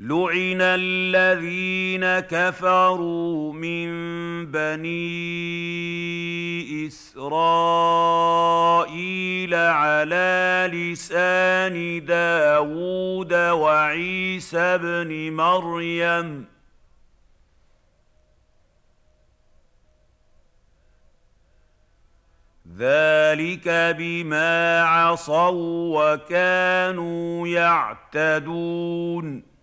لعن الذين كفروا من بني إسرائيل على لسان داود وعيسى ابن مريم ذلك بما عصوا وكانوا يعتدون